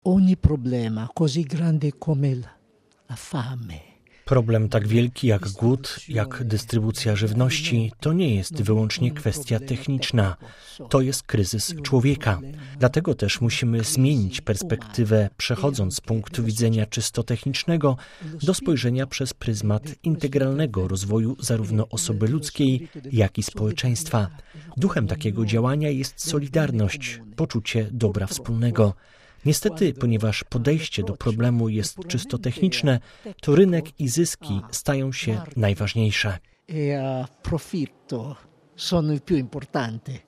ogni problema così grande come la fame. Problem tak wielki jak głód, jak dystrybucja żywności, to nie jest wyłącznie kwestia techniczna. To jest kryzys człowieka. Dlatego też musimy zmienić perspektywę, przechodząc z punktu widzenia czysto technicznego do spojrzenia przez pryzmat integralnego rozwoju zarówno osoby ludzkiej, jak i społeczeństwa. Duchem takiego działania jest solidarność, poczucie dobra wspólnego. Niestety, ponieważ podejście do problemu jest czysto techniczne, to rynek i zyski stają się najważniejsze. Profitto sono il più importante.